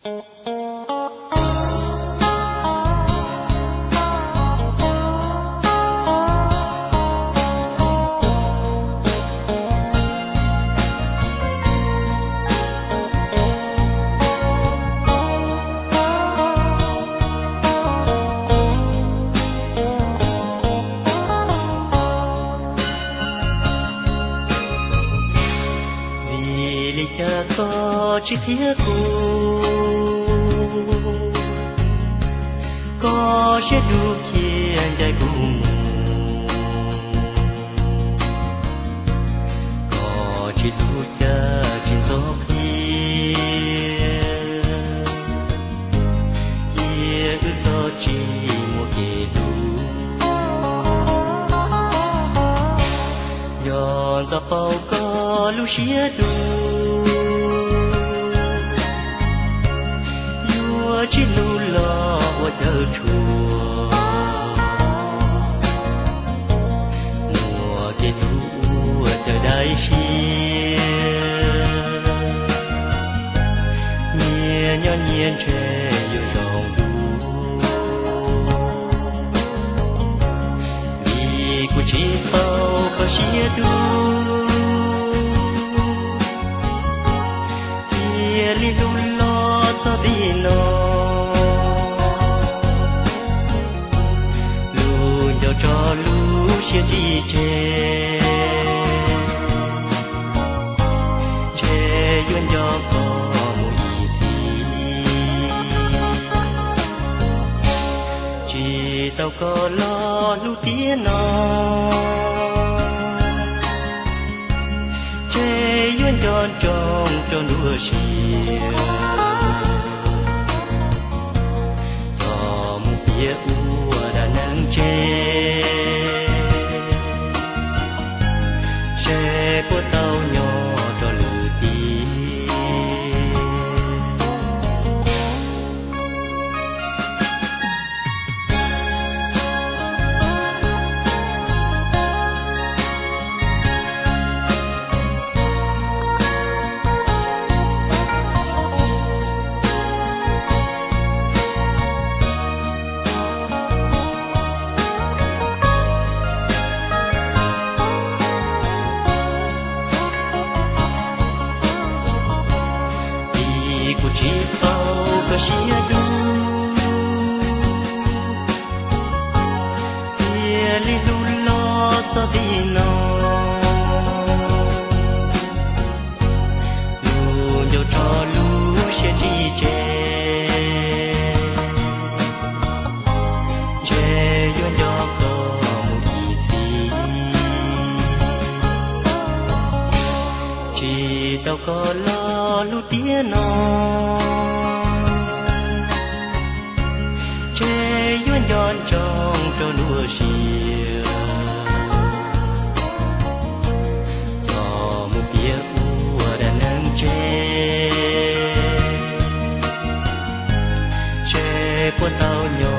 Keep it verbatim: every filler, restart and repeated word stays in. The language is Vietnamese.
Cha có chi thiết cô có sẽ đủ kia dài cùng có chỉ đủ cha trên gió kia kia ư gió chỉ một kỳ đủ giòn gió bao có lúc xía đủ chỉ lu lo qua chờ chùa mùa kia lu chờ đại xia nhẹ nhõn nhiên trẻ yêu rong đu vì của chỉ bao có xia đu kia li lu lo cho gì nó cho lũ chia chi chê chê duyên cho có mùi gì chỉ tao có lo lũ tía nó chê duyên cho trong cho đua xìa cho một bia ua đã nắng chê xe của tao nhỏ cho lử tí của chỉ bao có xia đu kia li lu lo cho gì nó lu nhiều cho lu sẽ chi chê chê duyên cho có một gì chỉ tao có lo lu tía nó chê duyên giòn trong cho nua xìa cho một bia ua đã nắng chê chê của tao nhỏ